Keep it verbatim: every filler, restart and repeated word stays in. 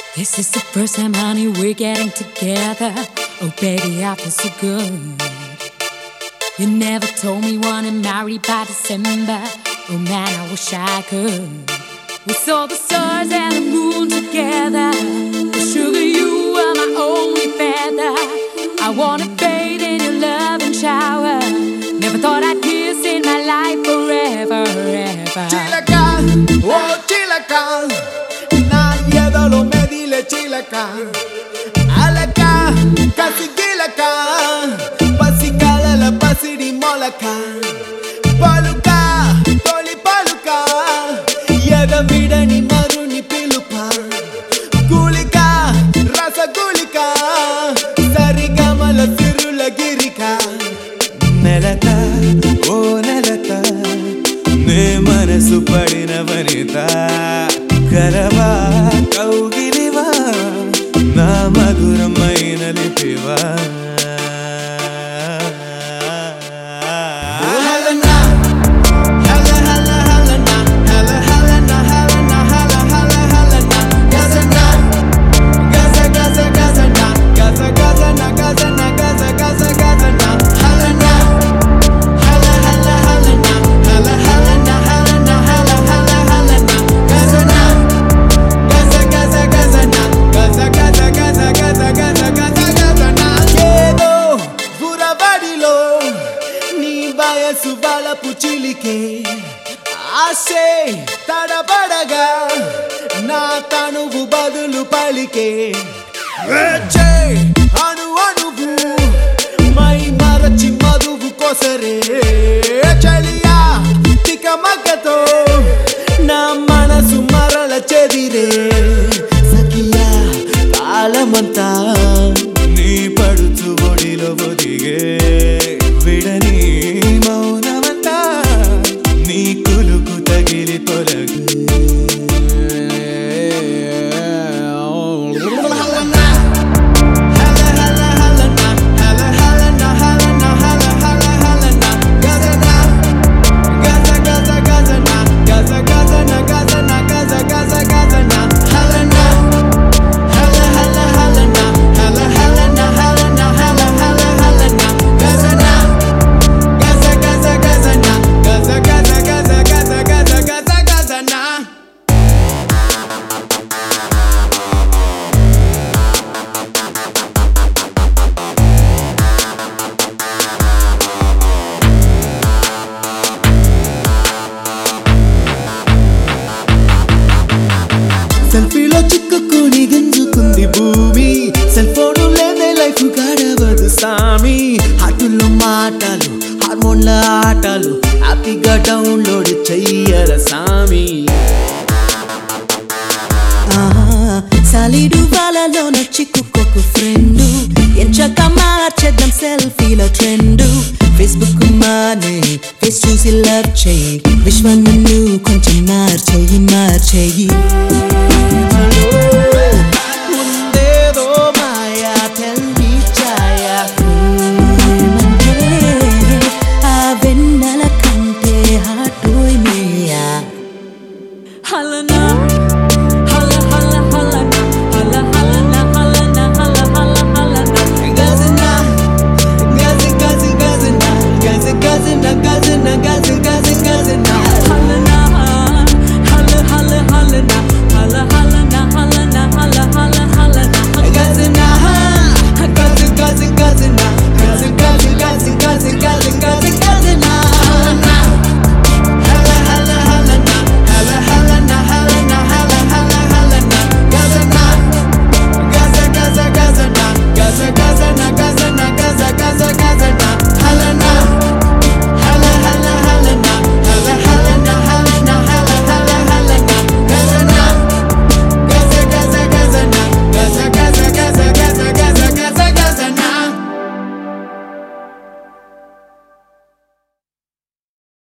This is the first time, honey, we're getting together. Oh, baby, I feel so good. You never told me you wanna marry by December. Oh, man, I wish I could. We saw the stars and the moon together. Oh, sugar, you are my only feather. I wanna bathe in your love and shower. Never thought I'd kiss in my life forever, ever. Chilaka, oh chilaka, na yedalo medile chilaka. Alaka, kasigilaka, pasikala la pasidi molaka. Paluka, toli paluka, yeda vidani maruni pilupa. Gulika, rasa gulika, sarigamala sirula girika. Nelata, oh nelata, ne manasu padina vanita. Karava, kaugiliva, na madhuramaina lipiva. Subala puchilike ase tadabadaga na tanuvu badulu palike eche anu anuvu mai marachi maduvu kosare chaliya tikamagato na manasu marala chedire sakiya kalamanta nee paduchu bodilo bodige vidani మౌనమంతా నీ కులుకు తగిలి తొలగు సెల్ఫీలో చిక్కుకుని గంజుకుంది భూమి cell phone లేదే life గడవదు సామి హార్టుల్లో మాటలు హార్మోన్ల ఆటలు హ్యాపీగా డౌన్లోడ్ చెయ్యర సామి సాలిడు వాళ్ళలోన చిక్కుకోకు ఫ్రెండు ఎంచక మార్చేద్దాం సెల్ఫీల ట్రెండు ఫేస్బుక్ మానే ఫేస్ చూసి లవ్ చెయ్యి విశ్వాన్ని కొంచెం మార్చేయి మార్చేయి